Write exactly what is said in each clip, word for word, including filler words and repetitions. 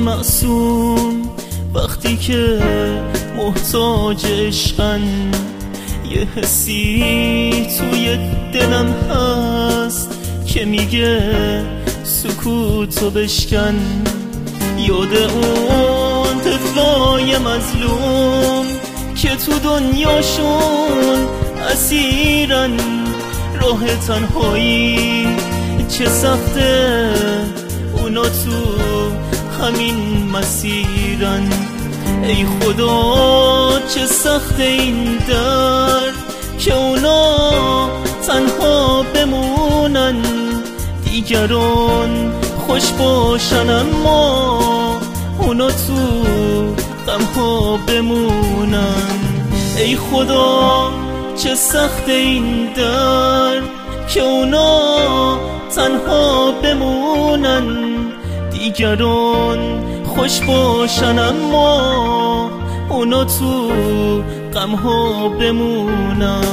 معصوم وقتی که محتاج عشقن، یه حسی توی دلم هست که میگه سکوتو بشکن. یاد اون طفلای مظلوم که تو دنیاشون اسیرن، راه تنهایی چه سخته، اونا تو همین مسیرن. ای خدا چه سخته این درد که اونا تنها بمونن، دیگران خوش باشن اما اونا تو غمها بمونن. ای خدا چه سخته این درد که اونا تنها بمونن، دیگران خوش باشن اما اونا تو غمها بمونن.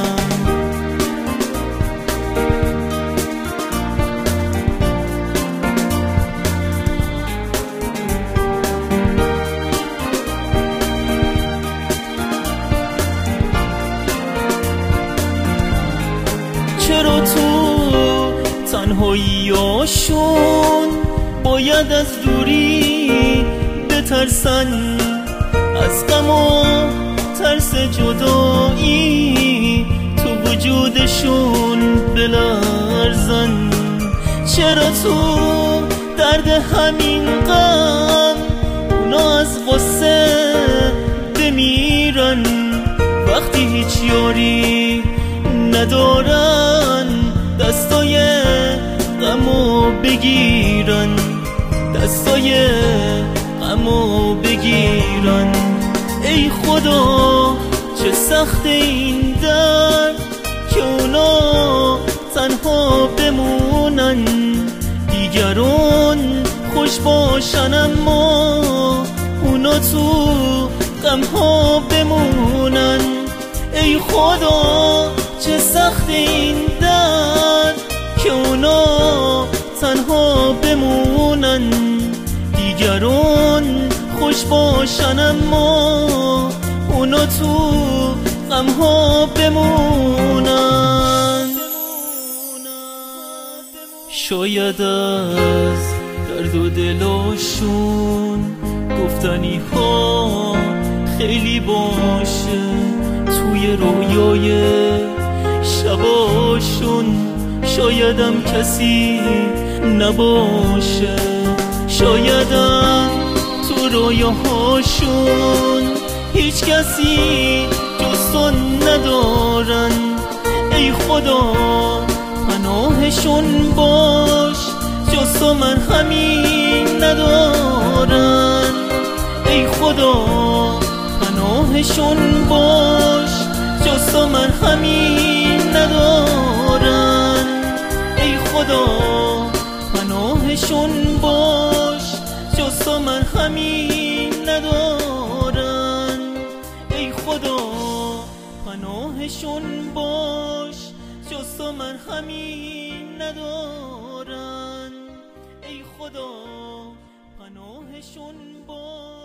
چرا تو تنهاییاشون باید از دوری بترسن، از غم و ترس جدایی تو وجودشون بلرزن؟ چرا تو درد همین غم اونا از غصه بمیرن، وقتی هیچ یاری ندارن دستای غمو بگیرن، دستای غمو بگیرن. ای خدا چه سخت این درد که اونا تنها بمونن، دیگران خوش باشن اما اونا تو غمها بمونن. ای خدا چه سخت این درد که اونا تنها بمونن، دیگران خوش باشن اما اونا تو غمها بمونن. شاید از درد و دلاشون گفتنی ها خیلی باشه، توی رویای شباشون شایدم کسی نباشه، شایدم تو رویاهاشون هیچ کسی جز ندارن. ای خدا پناهشون باش، جز تو من همین ندارن. ای خدا پناهشون باش، جز تو من همین ندارن. ای خدا پناهشون باش، جز تو من همین ندارن. ای خدا پناهشون باش، جز تو من همین ندارن. ای خدا پناهشون باش.